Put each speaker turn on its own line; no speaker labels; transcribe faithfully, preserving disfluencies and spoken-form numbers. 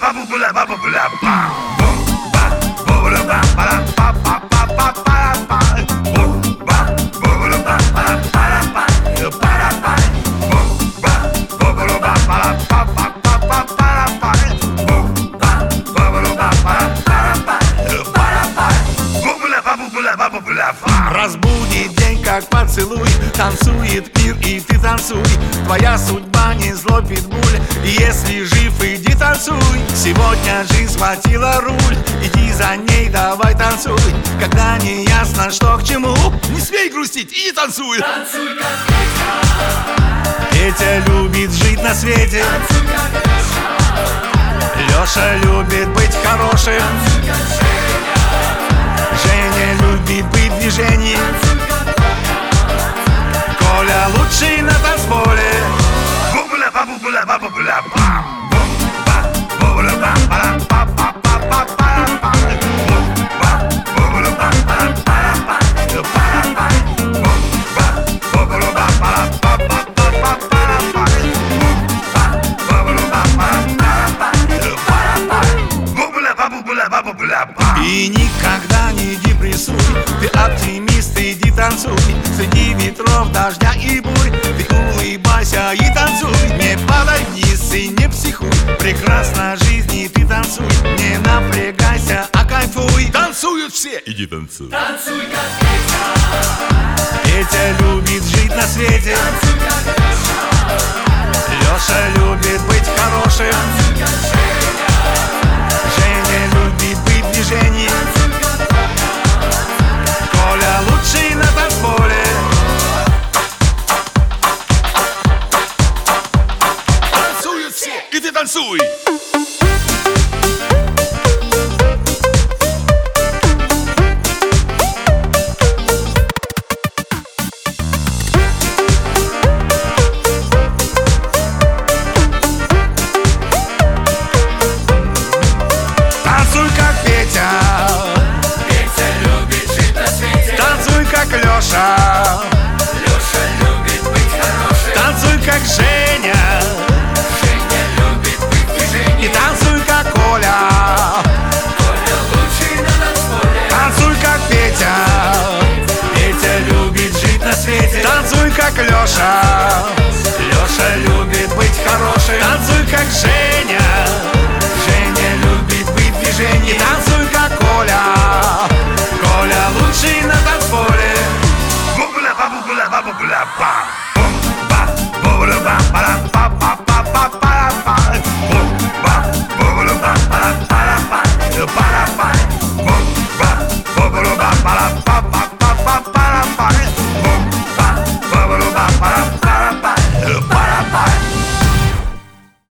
Разбудит день, как поцелуй. Танцует мир, и ты танцуй. Твоя судьба не злой питбуль. И если жив, иди танцуй. Сегодня жизнь схватила руль. Иди за ней, давай танцуй. Когда не ясно, что к чему, не смей грустить, иди танцуй.
Танцуй, как Петя.
Петя любит жить на свете.
Танцуй, как Леша.
Леша любит быть хорошим.
Танцуй, как Женя.
Женя любит быть в движении.
Танцуй, как
Коля лучший на танцполе. И никогда не депрессуй. Ты оптимист, иди танцуй. Среди ветров, дождя и бурь. Ты улыбайся и танцуй. Не падай вниз и не психуй. Прекрасна жизнь, и ты танцуй. Не напрягайся, а кайфуй. Танцуют все, иди танцуй.
Танцуй, как Петя.
Петя любит жить на свете.
Танцуй, как Леша.
Леша любит быть хорошим.
Танцуй, как Женя.
Женя любит быть в движении. Коля лучший на танцполе. Танцуют все, и ты танцуй. Танцуй, как Петя.
Петя любит жить на свете.
Танцуй, как Леша.
Леша любит быть хорошим.
Танцуй, как Женя.
Женя любит быть в движении.
И танцуй, как Коля.
Коля лучший на танцполе.
Танцуй, как Петя. Петя любит жить на свете. Танцуй, как Леша.